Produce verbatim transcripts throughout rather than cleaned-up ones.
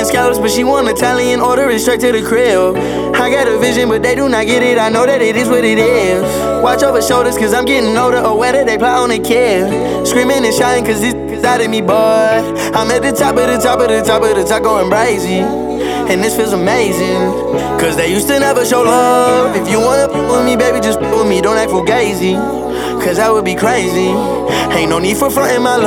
and scallops, but she want Italian, order it straight to the crib. I got a vision, but they do not get it, I know that it is what it is. Watch over shoulders, cause I'm getting older, or whether they plot on the kid. Screaming and shouting, cause this is out of me, boy. I'm at the top of the top of the top of the top, going crazy. And this feels amazing, cause they used to never show love. If you wanna f with me, baby, just f with me, don't act fugazi, cause that would be crazy. Ain't no need for frontin' my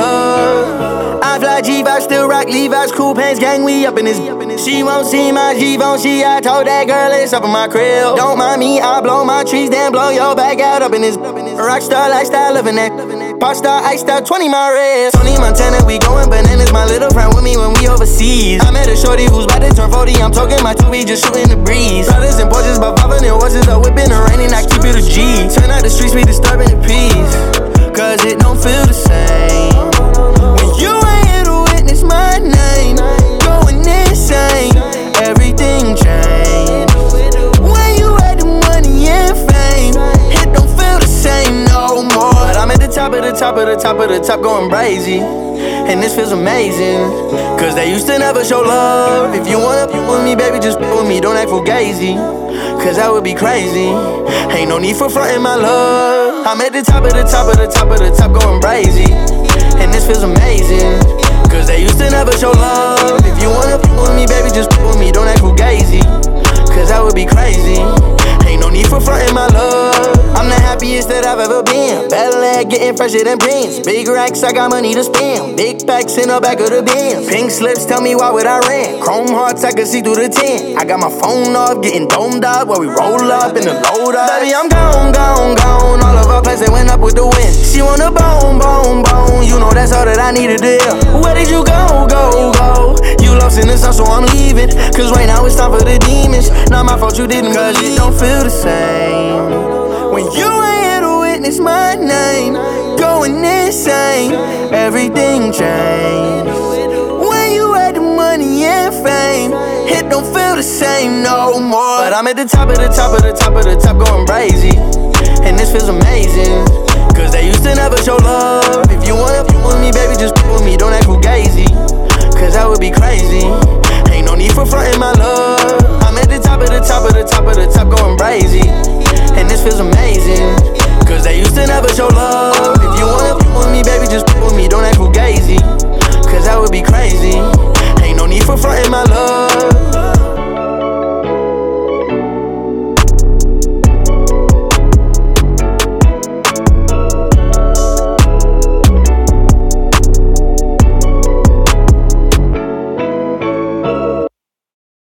love. I fly G-Vibes, still rock Levi's, cool pants, gang, we up in this. She won't see my Givenchy, I told that girl it's up in my crib. Don't mind me, I blow my trees, then blow your back out up in this. Rockstar lifestyle, living that. Pop star, iced out, twenty my wrist. Tony Montana, we going bananas, my little friend with me when we overseas. I met a shorty who's about to turn forty, I'm talking my two B, just shooting the breeze. Brothers and Porsches, but popping in horses, a whipping the rain, and I keep it a G. Turn out the streets, be disturbing the peace, cause it don't feel the same when you ain't here to witness my name going insane. Everything changed when you had the money and fame. It don't feel the same no more. But I'm at the top of the top of the top of the top, going crazy. And this feels amazing, cause they used to never show love. If you wanna f with me, baby, just f with me, don't act fugazi, cause that would be crazy. Ain't no need for frontin' my love. I'm at the top of the top of the top of the top, going crazy. And this feels amazing, cause they used to never show love. If you wanna f with me, baby, just f with me, don't act fugazi, cause that would be crazy. Ain't no need for frontin' my love. I'm the happiest that I've ever been. Better leg getting fresher than pins. Big racks, I got money to spend. Big packs in the back of the Benz. Pink slips, tell me why would I rent. Chrome hearts, I can see through the tent. I got my phone off, getting domed up while we roll up in the load up. Baby, I'm gone, gone, gone. All of our plans, they went up with the wind. She wanna bone, bone, bone. You know that's all that I need to do. Where did you go, go, go? You lost in the sun, so I'm leaving. Cause right now it's time for the demons. Not my fault you didn't, cause it don't feel the same when you ain't here to witness my name going insane. Everything changed when you had the money and fame. It don't feel the same no more. But I'm at the top of the top of the top of the top, going crazy. And this feels amazing, cause they used to never show love. If you wanna f with me, baby, just f with me, don't act fugazi, cause that would be crazy. Ain't no need for frontin' my love. I'm at the top of the top of the top of the top, going crazy. And this feels amazing, cause they used to never show love. If you wanna f with me, baby, just f with me, don't act fugazi, cause that would be crazy. Ain't no need for frontin' my love.